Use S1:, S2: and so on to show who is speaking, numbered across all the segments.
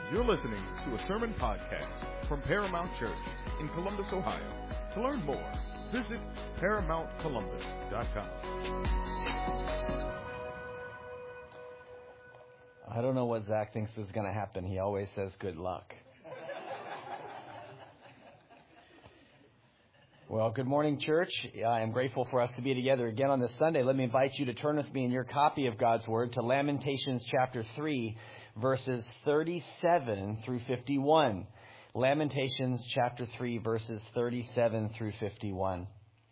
S1: You're listening to a sermon podcast from Paramount Church in Columbus, Ohio. To learn more, visit ParamountColumbus.com.
S2: I don't know what Zach thinks is going to happen. He always says good luck. Well, good morning, church. I am grateful for us to be together again on this Sunday. Let me invite you to turn with me in your copy of God's Word to Lamentations chapter 3, verses 37 through 51. Lamentations chapter 3, verses 37 through 51.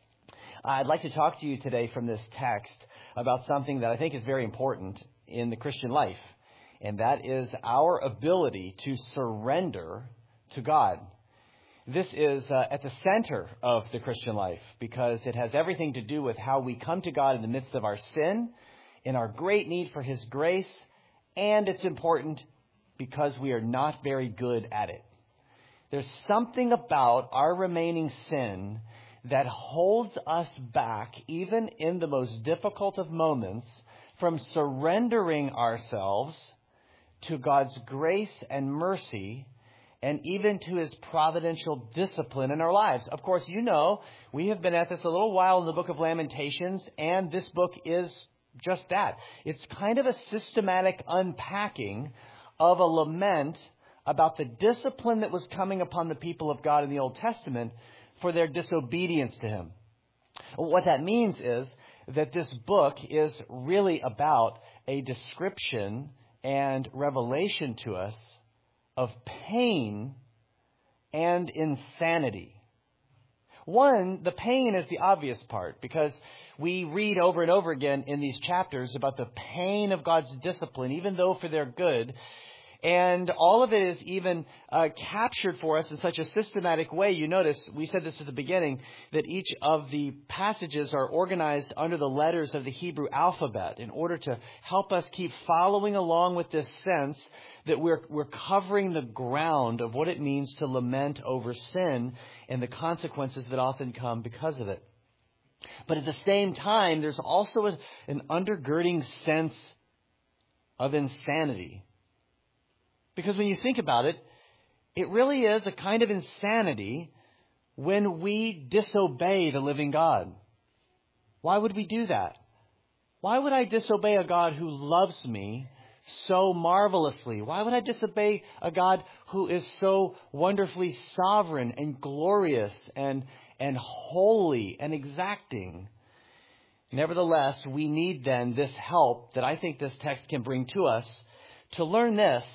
S2: I'd like to talk to you today from this text about something that I think is very important in the Christian life, and that is our ability to surrender to God. This is at the center of the Christian life because it has everything to do with how we come to God in the midst of our sin, in our great need for His grace, and it's important because we are not very good at it. There's something about our remaining sin that holds us back, even in the most difficult of moments, from surrendering ourselves to God's grace and mercy, and even to His providential discipline in our lives. Of course, you know, we have been at this a little while in the book of Lamentations, and this book is just that. It's kind of a systematic unpacking of a lament about the discipline that was coming upon the people of God in the Old Testament for their disobedience to Him. What that means is that this book is really about a description and revelation to us of pain and insanity. One, the pain is the obvious part because we read over and over again in these chapters about the pain of God's discipline, even though for their good. And all of it is even captured for us in such a systematic way. You notice, we said this at the beginning, that each of the passages are organized under the letters of the Hebrew alphabet in order to help us keep following along with this sense that we're covering the ground of what it means to lament over sin and the consequences that often come because of it. But at the same time, there's also an undergirding sense of insanity. Because when you think about it, it really is a kind of insanity when we disobey the living God. Why would we do that? Why would I disobey a God who loves me so marvelously? Why would I disobey a God who is so wonderfully sovereign and glorious and holy and exacting? Nevertheless, we need then this help that I think this text can bring to us to learn this: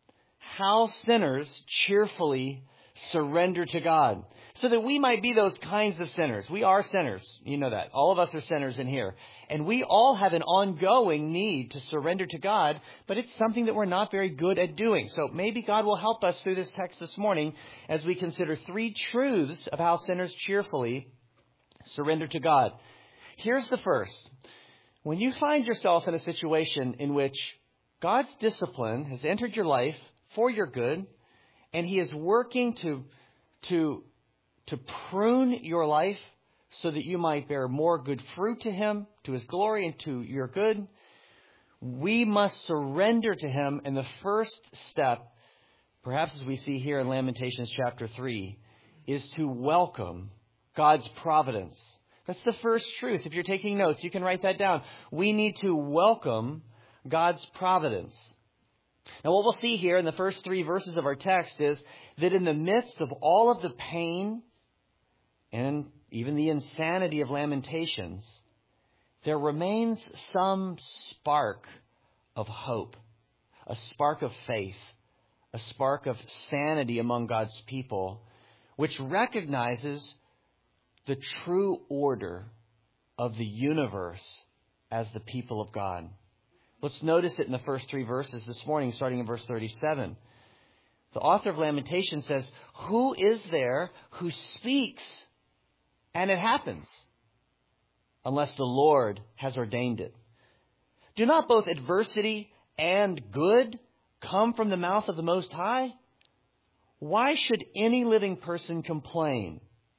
S2: how sinners cheerfully surrender to God, so that we might be those kinds of sinners. We are sinners. You know that. All of us are sinners in here. And we all have an ongoing need to surrender to God, but it's something that we're not very good at doing. So maybe God will help us through this text this morning as we consider three truths of how sinners cheerfully surrender to God. Here's the first. When you find yourself in a situation in which God's discipline has entered your life for your good, and He is working to prune your life so that you might bear more good fruit to Him, to His glory, and to your good, we must surrender to Him. And the first step, perhaps as we see here in Lamentations chapter 3, is to welcome God's providence. That's the first truth. If you're taking notes, you can write that down. We need to welcome God's providence. Now, what we'll see here in the first three verses of our text is that in the midst of all of the pain and even the insanity of Lamentations, there remains some spark of hope, a spark of faith, a spark of sanity among God's people, which recognizes the true order of the universe as the people of God. Let's notice it in the first three verses this morning, starting in verse 37. The author of Lamentations says, "Who is there who speaks and it happens, unless the Lord has ordained it? Do not both adversity and good come from the mouth of the Most High? Why should any living person complain,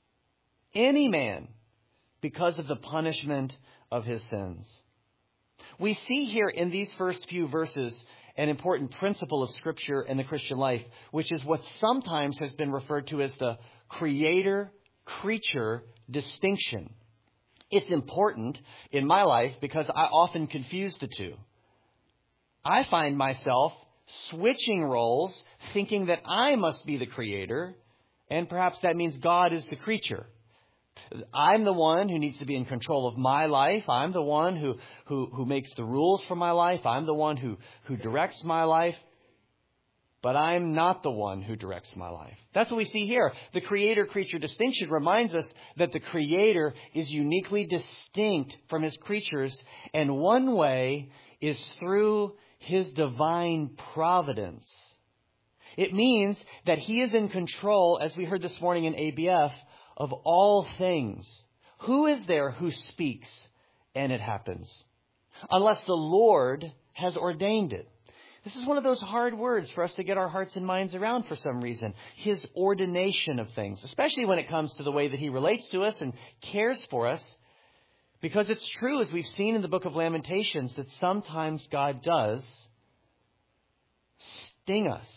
S2: any man, because of the punishment of his sins?" We see here in these first few verses an important principle of Scripture and the Christian life, which is what sometimes has been referred to as the creator-creature distinction. It's important in my life because I often confuse the two. I find myself switching roles, thinking that I must be the creator, and perhaps that means God is the creature. I'm the one who needs to be in control of my life. I'm the one who makes the rules for my life. I'm the one who directs my life. But I'm not the one who directs my life. That's what we see here. The creator-creature distinction reminds us that the Creator is uniquely distinct from His creatures, and one way is through His divine providence. It means that He is in control, as we heard this morning in ABF, of all things. Who is there who speaks and it happens? Unless the Lord has ordained it. This is one of those hard words for us to get our hearts and minds around for some reason. His ordination of things, especially when it comes to the way that He relates to us and cares for us. Because it's true, as we've seen in the book of Lamentations, that sometimes God does sting us.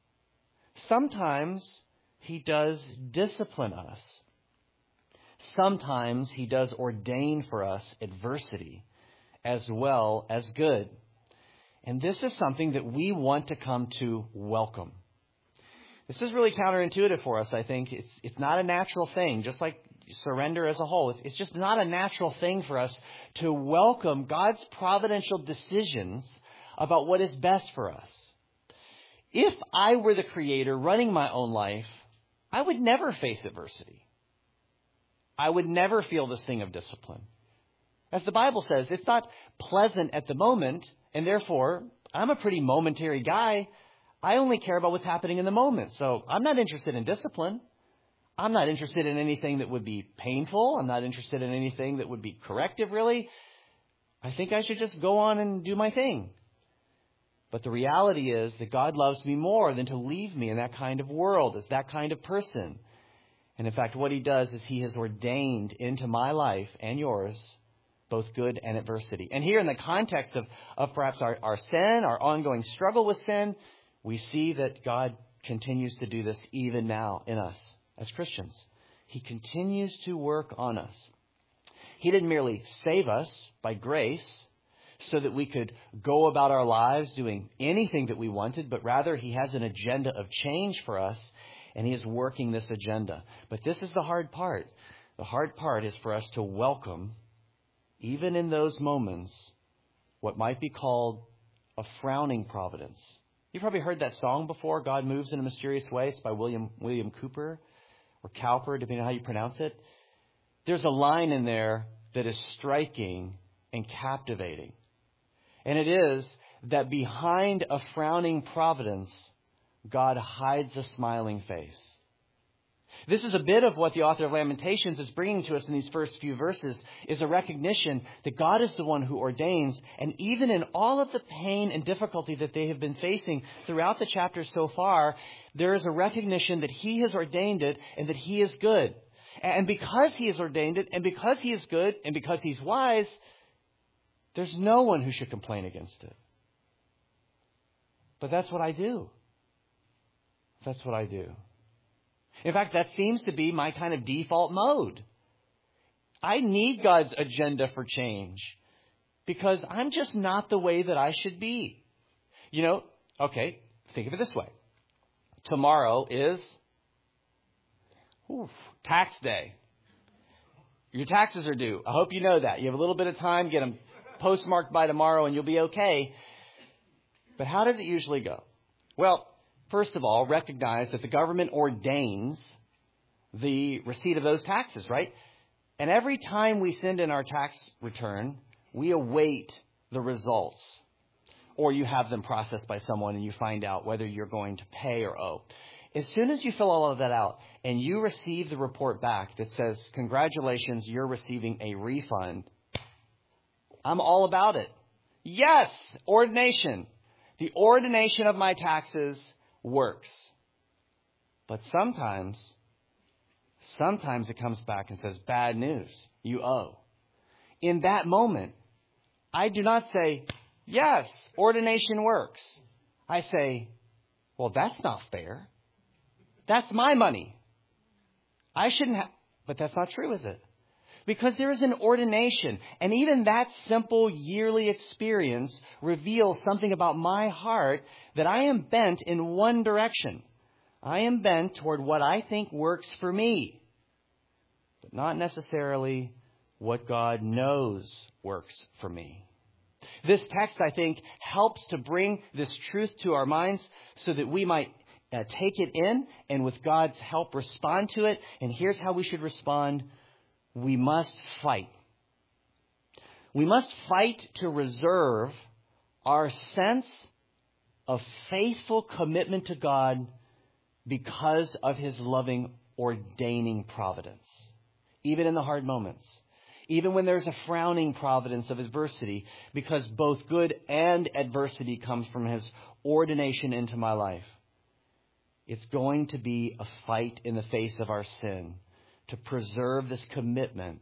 S2: Sometimes He does discipline us. Sometimes He does ordain for us adversity as well as good. And this is something that we want to come to welcome. This is really counterintuitive for us, I think. It's not a natural thing, just like surrender as a whole. It's just not a natural thing for us to welcome God's providential decisions about what is best for us. If I were the Creator running my own life, I would never face adversity. I would never feel the sting of discipline. As the Bible says, it's not pleasant at the moment, and therefore, I'm a pretty momentary guy. I only care about what's happening in the moment. So I'm not interested in discipline. I'm not interested in anything that would be painful. I'm not interested in anything that would be corrective, really. I think I should just go on and do my thing. But the reality is that God loves me more than to leave me in that kind of world, as that kind of person. And in fact, what He does is He has ordained into my life and yours both good and adversity. And here in the context of perhaps our sin, our ongoing struggle with sin, we see that God continues to do this even now in us as Christians. He continues to work on us. He didn't merely save us by grace so that we could go about our lives doing anything that we wanted, but rather He has an agenda of change for us, and He is working this agenda. But this is the hard part. The hard part is for us to welcome, even in those moments, what might be called a frowning providence. You've probably heard that song before, God Moves in a Mysterious Way. It's by William Cooper or Cowper, depending on how you pronounce it. There's a line in there that is striking and captivating. And it is that behind a frowning providence, God hides a smiling face. This is a bit of what the author of Lamentations is bringing to us in these first few verses, is a recognition that God is the one who ordains. And even in all of the pain and difficulty that they have been facing throughout the chapters so far, there is a recognition that He has ordained it and that He is good. And because He has ordained it, and because He is good, and because He's wise, there's no one who should complain against it. But that's what I do. That's what I do. In fact, that seems to be my kind of default mode. I need God's agenda for change because I'm just not the way that I should be. Okay, think of it this way. Tomorrow is tax day. Your taxes are due. I hope you know that. You have a little bit of time, get them postmarked by tomorrow, and you'll be okay. But how does it usually go? Well, first of all, recognize that the government ordains the receipt of those taxes, right? And every time we send in our tax return, we await the results. Or you have them processed by someone and you find out whether you're going to pay or owe. As soon as you fill all of that out and you receive the report back that says, congratulations, you're receiving a refund, I'm all about it. Yes, ordination. The ordination of my taxes works. But sometimes it comes back and says, bad news, you owe. In that moment, I do not say, yes, ordination works. I say, well, that's not fair. That's my money. I shouldn't have. But that's not true, is it? Because there is an ordination. And even that simple yearly experience reveals something about my heart, that I am bent in one direction. I am bent toward what I think works for me, but not necessarily what God knows works for me. This text, I think, helps to bring this truth to our minds so that we might take it in and with God's help respond to it. And here's how we should respond. We must fight. We must fight to reserve our sense of faithful commitment to God because of His loving ordaining providence. Even in the hard moments. Even when there's a frowning providence of adversity, because both good and adversity comes from His ordination into my life. It's going to be a fight in the face of our sin to preserve this commitment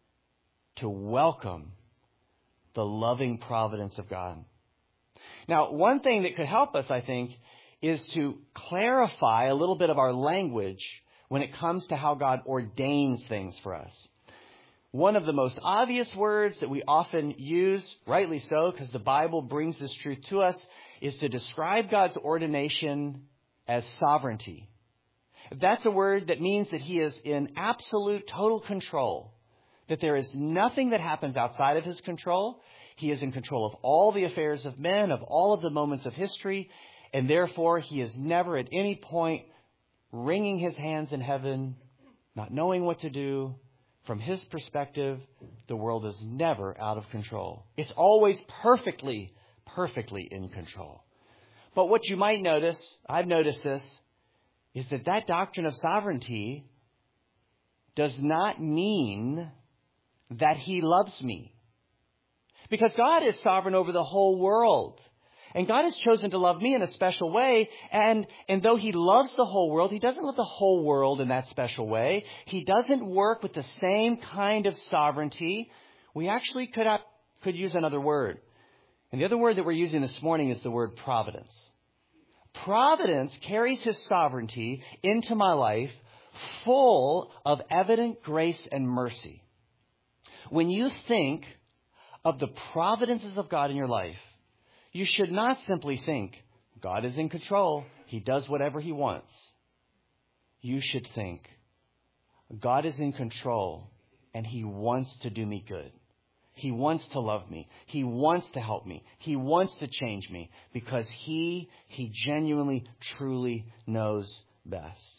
S2: to welcome the loving providence of God. Now, one thing that could help us, I think, is to clarify a little bit of our language when it comes to how God ordains things for us. One of the most obvious words that we often use, rightly so, because the Bible brings this truth to us, is to describe God's ordination as sovereignty. That's a word that means that He is in absolute, total control. That there is nothing that happens outside of His control. He is in control of all the affairs of men, of all of the moments of history. And therefore, He is never at any point wringing His hands in heaven, not knowing what to do. From His perspective, the world is never out of control. It's always perfectly in control. But what you might notice, I've noticed this, is that doctrine of sovereignty does not mean that He loves me. Because God is sovereign over the whole world. And God has chosen to love me in a special way. And though He loves the whole world, He doesn't love the whole world in that special way. He doesn't work with the same kind of sovereignty. We actually could use another word. And the other word that we're using this morning is the word providence. Providence carries His sovereignty into my life full of evident grace and mercy. When you think of the providences of God in your life, you should not simply think, God is in control. He does whatever He wants. You should think, God is in control and He wants to do me good. He wants to love me. He wants to help me. He wants to change me because He genuinely, truly knows best.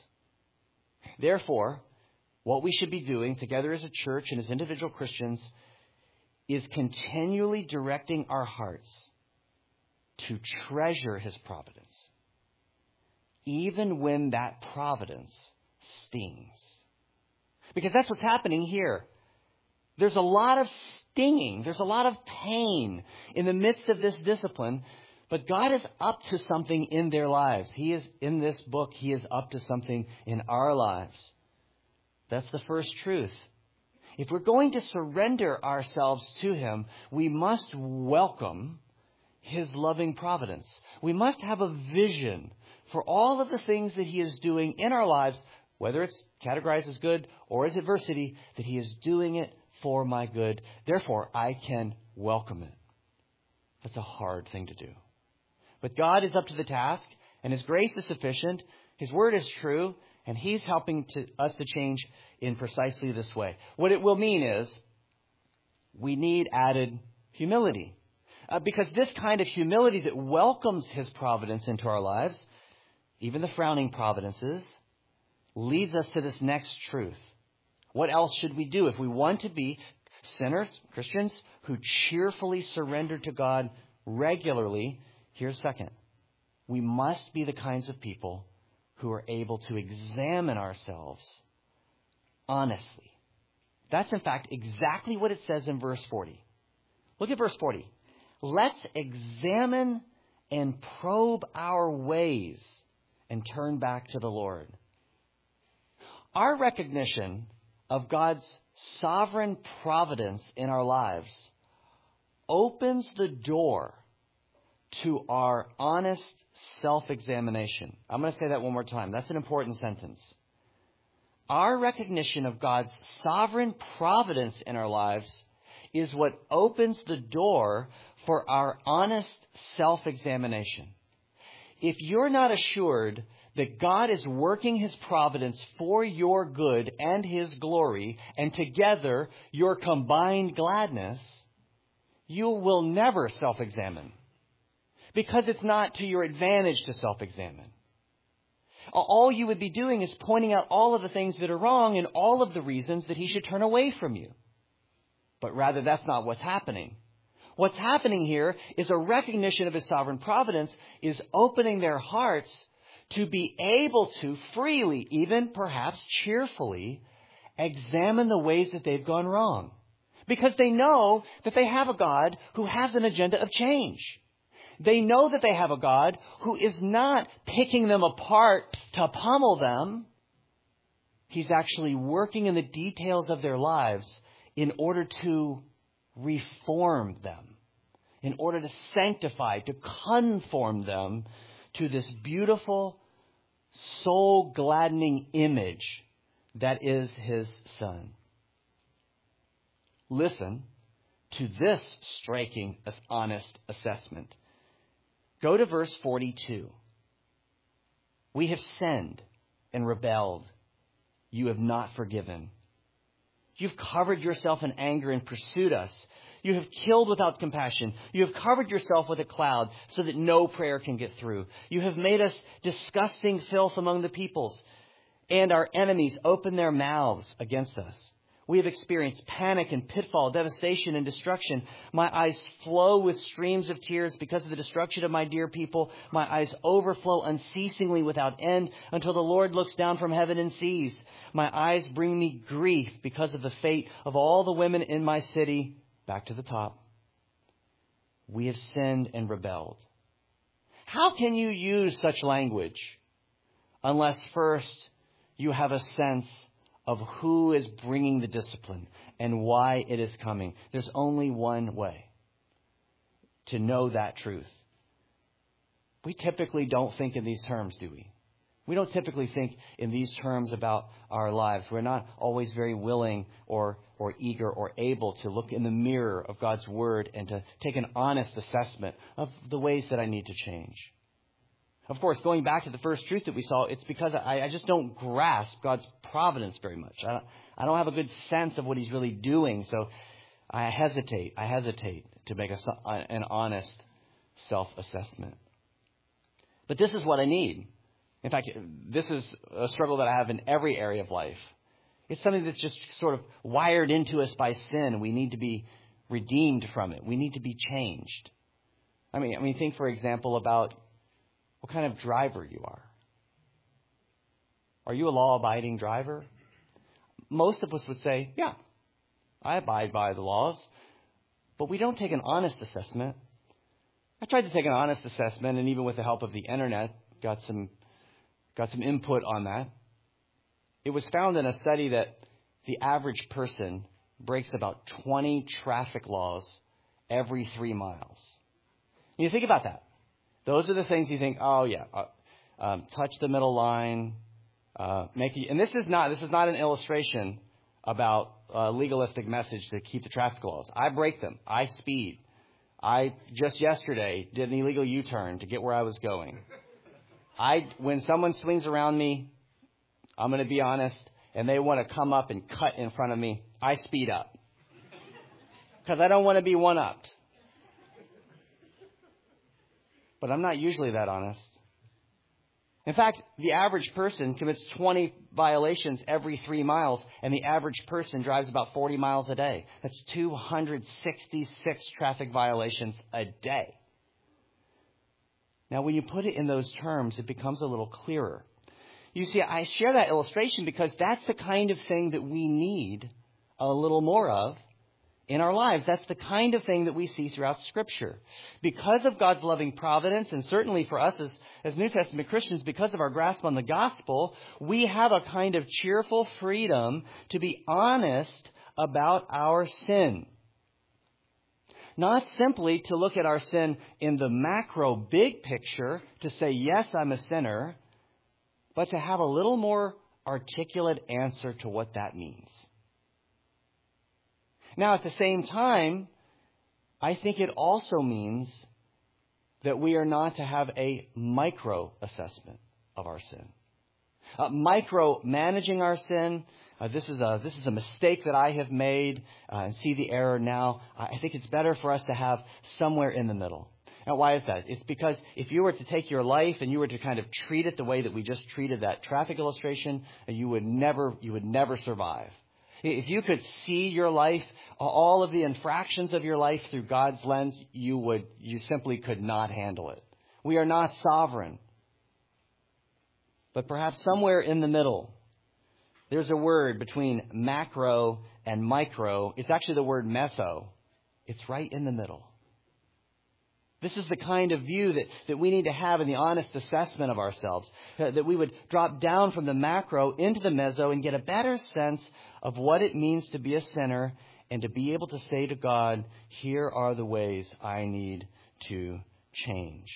S2: Therefore, what we should be doing together as a church and as individual Christians is continually directing our hearts to treasure His providence, even when that providence stings. Because that's what's happening here. There's a lot of stinging. There's a lot of pain in the midst of this discipline. But God is up to something in their lives. He is, in this book, He is up to something in our lives. That's the first truth. If we're going to surrender ourselves to Him, we must welcome His loving providence. We must have a vision for all of the things that He is doing in our lives, whether it's categorized as good or as adversity, that He is doing it for my good. Therefore, I can welcome it. That's a hard thing to do. But God is up to the task, and His grace is sufficient. His word is true, and He's helping us to change in precisely this way. What it will mean is we need added humility. Because this kind of humility that welcomes His providence into our lives, even the frowning providences, leads us to this next truth. What else should we do if we want to be sinners, Christians, who cheerfully surrender to God regularly? Here's second. We must be the kinds of people who are able to examine ourselves honestly. That's, in fact, exactly what it says in verse 40. Look at verse 40. Let's examine and probe our ways and turn back to the Lord. Our recognition of God's sovereign providence in our lives opens the door to our honest self-examination. I'm going to say that one more time. That's an important sentence. Our recognition of God's sovereign providence in our lives is what opens the door for our honest self-examination. If you're not assured that God is working His providence for your good and His glory, and together your combined gladness, you will never self-examine. Because it's not to your advantage to self-examine. All you would be doing is pointing out all of the things that are wrong and all of the reasons that He should turn away from you. But rather, that's not what's happening. What's happening here is a recognition of His sovereign providence is opening their hearts to be able to freely, even perhaps cheerfully, examine the ways that they've gone wrong. Because they know that they have a God who has an agenda of change. They know that they have a God who is not picking them apart to pummel them. He's actually working in the details of their lives in order to reform them, in order to sanctify, to conform them to this beautiful, soul-gladdening image that is His Son. Listen to this striking, honest assessment. Go to verse 42. We have sinned and rebelled. You have not forgiven. You've covered yourself in anger and pursued us. You have killed without compassion. You have covered yourself with a cloud so that no prayer can get through. You have made us disgusting filth among the peoples, and our enemies open their mouths against us. We have experienced panic and pitfall, devastation and destruction. My eyes flow with streams of tears because of the destruction of my dear people. My eyes overflow unceasingly without end until the Lord looks down from heaven and sees. My eyes bring me grief because of the fate of all the women in my city. Back to the top. We have sinned and rebelled. How can you use such language unless first you have a sense of who is bringing the discipline and why it is coming? There's only one way to know that truth. We typically don't think in these terms, do we? We don't typically think in these terms about our lives. We're not always very willing or eager or able to look in the mirror of God's Word and to take an honest assessment of the ways that I need to change. Of course, going back to the first truth that we saw, it's because I just don't grasp God's providence very much. I don't have a good sense of what He's really doing, so I hesitate to make an honest self-assessment. But this is what I need. In fact, this is a struggle that I have in every area of life. It's something that's just sort of wired into us by sin. We need to be redeemed from it. We need to be changed. I mean, think, for example, about what kind of driver you are. Are you a law-abiding driver? Most of us would say, yeah, I abide by the laws. But we don't take an honest assessment. I tried to take an honest assessment, and even with the help of the internet, got some input on that. It was found in a study that the average person breaks about 20 traffic laws every 3 miles. And you think about that. Those are the things you think, oh yeah, touch the middle line, and this is not an illustration about a legalistic message to keep the traffic laws. I break them. I speed. I just yesterday did an illegal U-turn to get where I was going. When someone swings around me, I'm going to be honest, and they want to come up and cut in front of me, I speed up. Because I don't want to be one-upped. But I'm not usually that honest. In fact, the average person commits 20 violations every 3 miles, and the average person drives about 40 miles a day. That's 266 traffic violations a day. Now, when you put it in those terms, it becomes a little clearer. You see, I share that illustration because that's the kind of thing that we need a little more of in our lives. That's the kind of thing that we see throughout Scripture. Because of God's loving providence, and certainly for us as New Testament Christians, because of our grasp on the gospel, we have a kind of cheerful freedom to be honest about our sin. not simply to look at our sin in the macro big picture, to say, yes, I'm a sinner, but to have a little more articulate answer to what that means. Now, at the same time, I think it also means that we are not to have a micro assessment of our sin. Micro managing our sin. This is a mistake that I have made and see the error now. I think it's better for us to have somewhere in the middle. Now, why is that? It's because if you were to take your life and you were to kind of treat it the way that we just treated that traffic illustration, you would never survive. If you could see your life, all of the infractions of your life through God's lens, you simply could not handle it. We are not sovereign. But perhaps somewhere in the middle, there's a word between macro and micro. It's actually the word meso. It's right in the middle. This is the kind of view that we need to have in the honest assessment of ourselves, that we would drop down from the macro into the meso and get a better sense of what it means to be a sinner and to be able to say to God, here are the ways I need to change.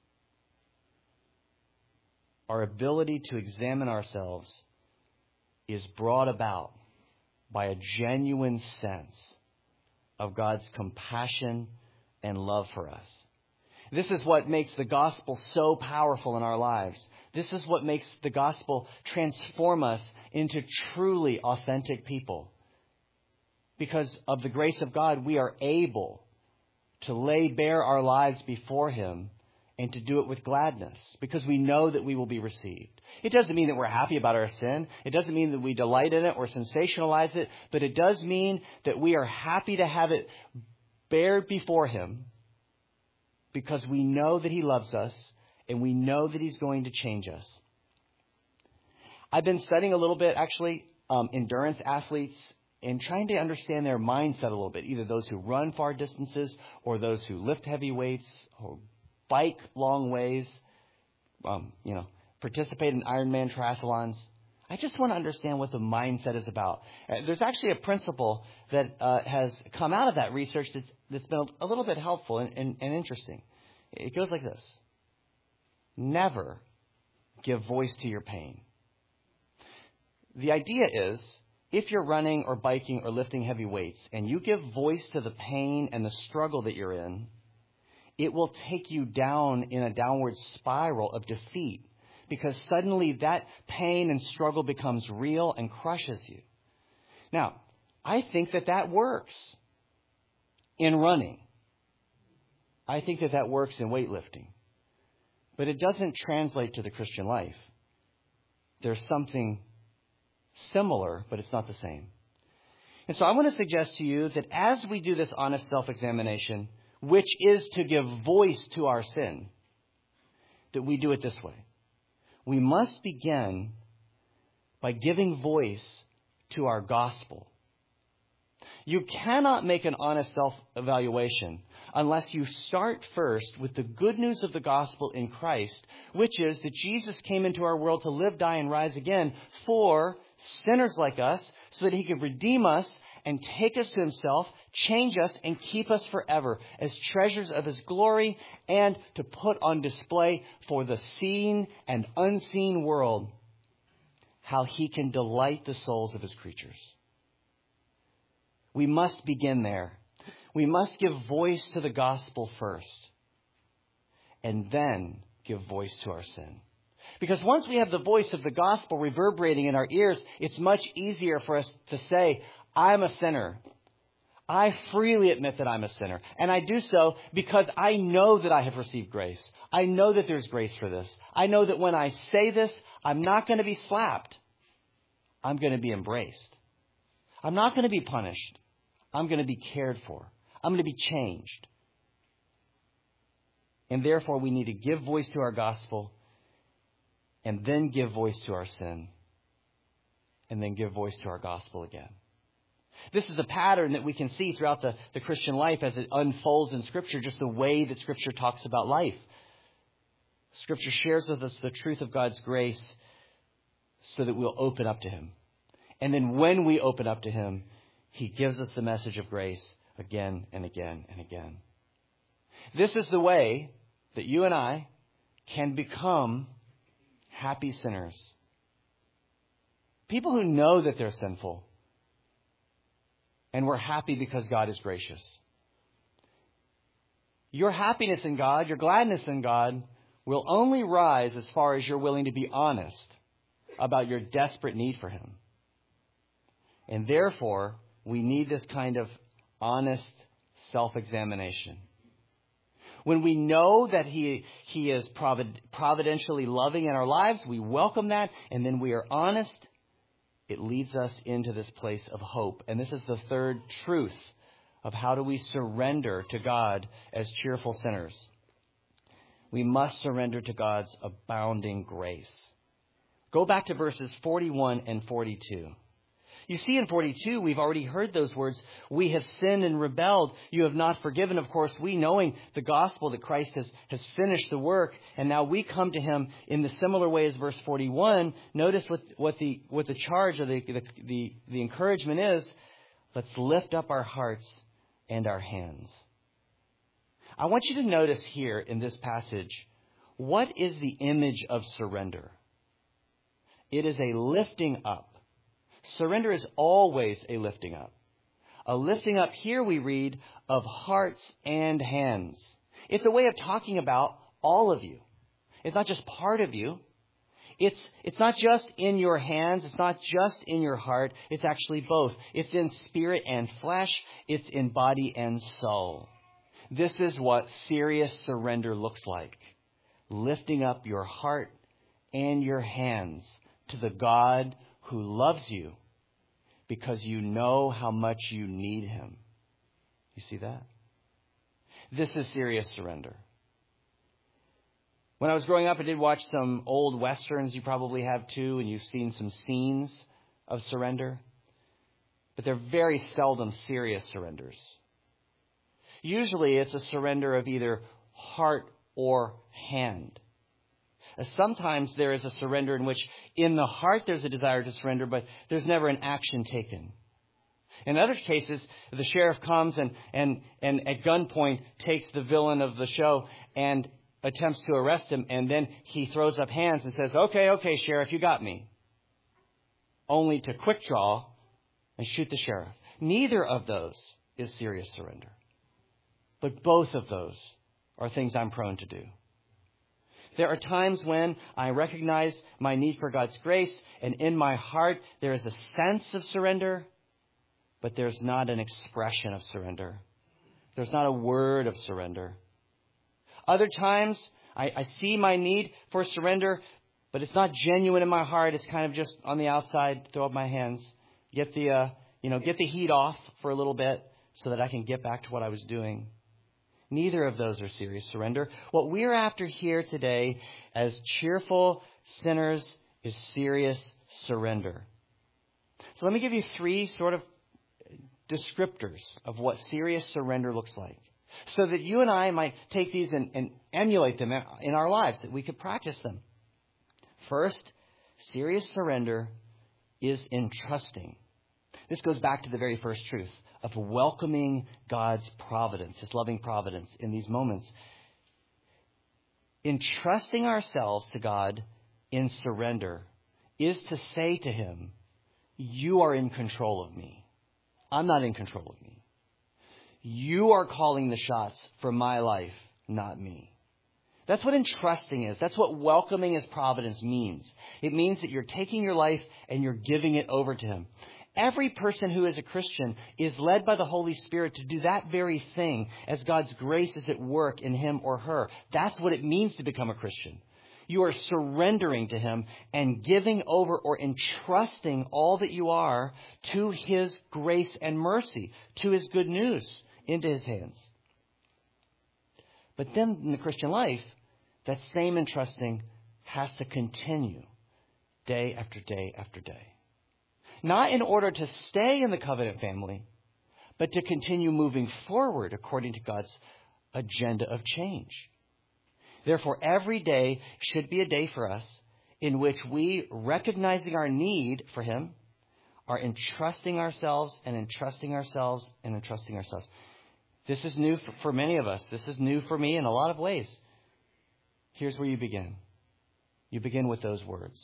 S2: Our ability to examine ourselves is brought about by a genuine sense of God's compassion and love for us. This is what makes the gospel so powerful in our lives. This is what makes the gospel transform us into truly authentic people. Because of the grace of God, we are able to lay bare our lives before Him and to do it with gladness, because we know that we will be received. It doesn't mean that we're happy about our sin. It doesn't mean that we delight in it or sensationalize it. But it does mean that we are happy to have it bared before Him, because we know that He loves us and we know that He's going to change us. I've been studying a little bit, actually, endurance athletes and trying to understand their mindset a little bit, either those who run far distances or those who lift heavy weights or bike long ways, participate in Ironman triathlons. I just want to understand what the mindset is about. There's actually a principle that has come out of that research that's been a little bit helpful and interesting. It goes like this. Never give voice to your pain. The idea is, if you're running or biking or lifting heavy weights and you give voice to the pain and the struggle that you're in, it will take you down in a downward spiral of defeat, because suddenly that pain and struggle becomes real and crushes you. Now, I think that works in running. I think that works in weightlifting. But it doesn't translate to the Christian life. There's something similar, but it's not the same. And so I want to suggest to you that as we do this honest self-examination, which is to give voice to our sin, that we do it this way. We must begin by giving voice to our gospel. You cannot make an honest self-evaluation unless you start first with the good news of the gospel in Christ, which is that Jesus came into our world to live, die, and rise again for sinners like us, so that He could redeem us and take us to Himself, change us, and keep us forever as treasures of His glory, and to put on display for the seen and unseen world how He can delight the souls of His creatures. We must begin there. We must give voice to the gospel first, and then give voice to our sin. Because once we have the voice of the gospel reverberating in our ears, it's much easier for us to say, I'm a sinner. I freely admit that I'm a sinner. And I do so because I know that I have received grace. I know that there's grace for this. I know that when I say this, I'm not going to be slapped. I'm going to be embraced. I'm not going to be punished. I'm going to be cared for. I'm going to be changed. And therefore, we need to give voice to our gospel, and then give voice to our sin, and then give voice to our gospel again. This is a pattern that we can see throughout the Christian life as it unfolds in Scripture, just the way that Scripture talks about life. Scripture shares with us the truth of God's grace so that we'll open up to Him. And then when we open up to Him, He gives us the message of grace again and again and again. This is the way that you and I can become happy sinners. People who know that they're sinful, and we're happy because God is gracious. Your happiness in God, your gladness in God, will only rise as far as you're willing to be honest about your desperate need for Him. And therefore, we need this kind of honest self-examination. When we know that He is providentially loving in our lives, we welcome that, and then we are honest. It leads us into this place of hope. And this is the third truth of how do we surrender to God as cheerful sinners. We must surrender to God's abounding grace. Go back to verses 41 and 42. You see, in 42, we've already heard those words. We have sinned and rebelled. You have not forgiven. Of course, we knowing the gospel that Christ has finished the work, and now we come to Him in the similar way as verse 41. Notice what the charge or the encouragement is. Let's lift up our hearts and our hands. I want you to notice here in this passage, what is the image of surrender? It is a lifting up. Surrender is always a lifting up. A lifting up, here we read, of hearts and hands. It's a way of talking about all of you. It's not just part of you. It's not just in your hands. It's not just in your heart. It's actually both. It's in spirit and flesh. It's in body and soul. This is what serious surrender looks like. Lifting up your heart and your hands to the God who loves you because you know how much you need Him. You see that? This is serious surrender. When I was growing up, I did watch some old Westerns. You probably have too, and you've seen some scenes of surrender. But they're very seldom serious surrenders. Usually it's a surrender of either heart or hand. Sometimes there is a surrender in which in the heart there's a desire to surrender, but there's never an action taken. In other cases, the sheriff comes and at gunpoint takes the villain of the show and attempts to arrest him, and then he throws up hands and says, okay, sheriff, you got me. Only to quick draw and shoot the sheriff. Neither of those is serious surrender. But both of those are things I'm prone to do. There are times when I recognize my need for God's grace, and in my heart there is a sense of surrender, but there's not an expression of surrender. There's not a word of surrender. Other times I see my need for surrender, but it's not genuine in my heart. It's kind of just on the outside, throw up my hands, get the heat off for a little bit so that I can get back to what I was doing. Neither of those are serious surrender. What we're after here today as cheerful sinners is serious surrender. So let me give you three sort of descriptors of what serious surrender looks like, so that you and I might take these and emulate them in our lives, that we could practice them. First, serious surrender is entrusting. This goes back to the very first truth of welcoming God's providence, His loving providence in these moments. Entrusting ourselves to God in surrender is to say to Him, you are in control of me. I'm not in control of me. You are calling the shots for my life, not me. That's what entrusting is. That's what welcoming His providence means. It means that you're taking your life and you're giving it over to Him. Every person who is a Christian is led by the Holy Spirit to do that very thing as God's grace is at work in him or her. That's what it means to become a Christian. You are surrendering to Him and giving over or entrusting all that you are to His grace and mercy, to His good news, into His hands. But then in the Christian life, that same entrusting has to continue day after day after day. Not in order to stay in the covenant family, but to continue moving forward according to God's agenda of change. Therefore, every day should be a day for us in which we, recognizing our need for Him, are entrusting ourselves and entrusting ourselves and entrusting ourselves. This is new for many of us. This is new for me in a lot of ways. Here's where you begin. You begin with those words.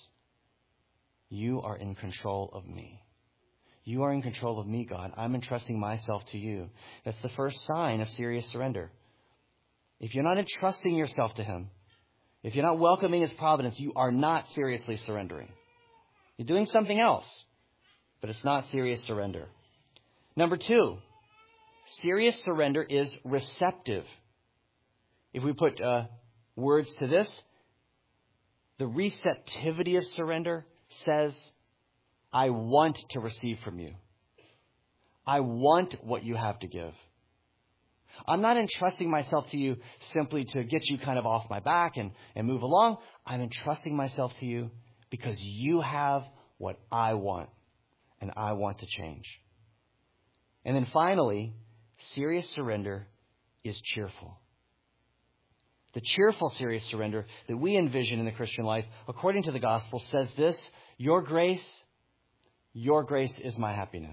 S2: You are in control of me. You are in control of me, God. I'm entrusting myself to you. That's the first sign of serious surrender. If you're not entrusting yourself to him, if you're not welcoming his providence, you are not seriously surrendering. You're doing something else, but it's not serious surrender. Number 2, serious surrender is receptive. If we put words to this, the receptivity of surrender says, I want to receive from you. I want what you have to give. I'm not entrusting myself to you simply to get you kind of off my back and move along. I'm entrusting myself to you because you have what I want, and I want to change. And then finally, serious surrender is cheerful. The cheerful, serious surrender that we envision in the Christian life, according to the gospel, says this: your grace is my happiness.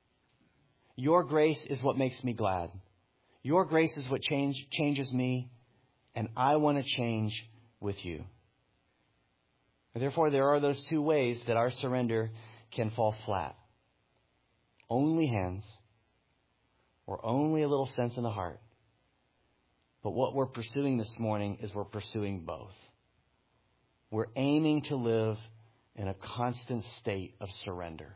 S2: Your grace is what makes me glad. Your grace is what changes me, and I want to change with you. Therefore, there are those 2 ways that our surrender can fall flat. Only hands, or only a little sense in the heart. But what we're pursuing this morning is we're pursuing both. We're aiming to live in a constant state of surrender.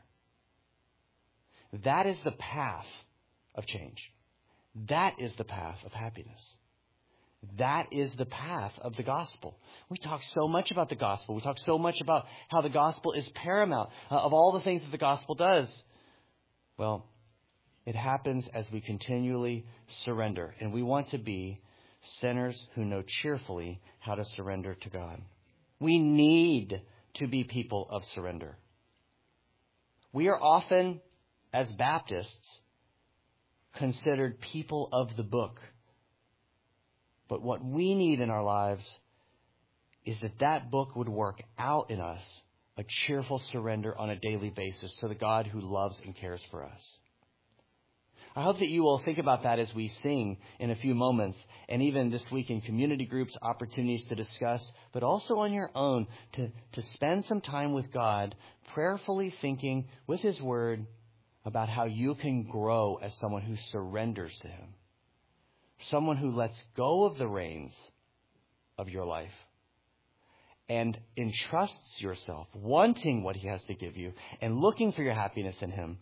S2: That is the path of change. That is the path of happiness. That is the path of the gospel. We talk so much about the gospel. We talk so much about how the gospel is paramount of all the things that the gospel does. Well, it happens as we continually surrender. And we want to be sinners who know cheerfully how to surrender to God. We need to be people of surrender. We are often, as Baptists, considered people of the book. But what we need in our lives is that book would work out in us a cheerful surrender on a daily basis to the God who loves and cares for us. I hope that you will think about that as we sing in a few moments, and even this week in community groups, opportunities to discuss, but also on your own to spend some time with God, prayerfully thinking with his word about how you can grow as someone who surrenders to him. Someone who lets go of the reins of your life and entrusts yourself, wanting what he has to give you and looking for your happiness in him,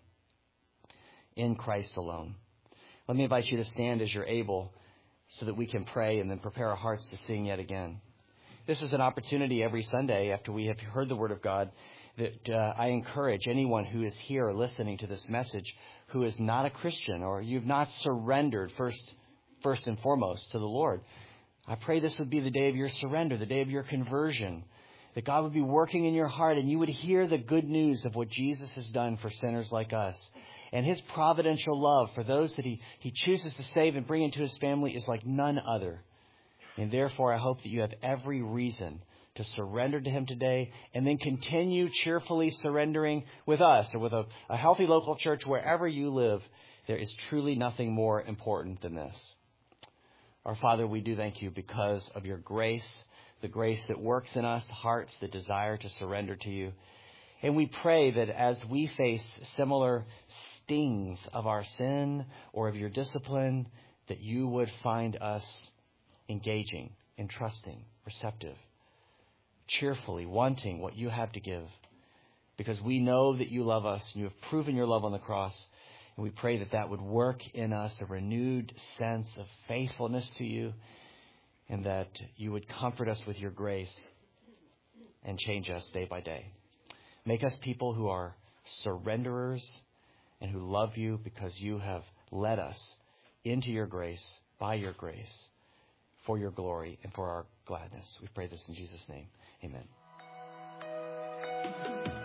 S2: in Christ alone. Let me invite you to stand as you're able so that we can pray and then prepare our hearts to sing yet again. This is an opportunity every Sunday after we have heard the Word of God that I encourage anyone who is here listening to this message who is not a Christian or you've not surrendered first and foremost to the Lord. I pray this would be the day of your surrender, the day of your conversion, that God would be working in your heart and you would hear the good news of what Jesus has done for sinners like us. And his providential love for those that he chooses to save and bring into his family is like none other. And therefore, I hope that you have every reason to surrender to him today and then continue cheerfully surrendering with us or with a healthy local church wherever you live. There is truly nothing more important than this. Our Father, we do thank you because of your grace, the grace that works in us, hearts that desire to surrender to you. And we pray that as we face similar stings of our sin or of your discipline, that you would find us engaging, entrusting, receptive, cheerfully wanting what you have to give. Because we know that you love us and you have proven your love on the cross. And we pray that that would work in us a renewed sense of faithfulness to you and that you would comfort us with your grace and change us day by day. Make us people who are surrenderers and who love you because you have led us into your grace, by your grace, for your glory and for our gladness. We pray this in Jesus' name. Amen.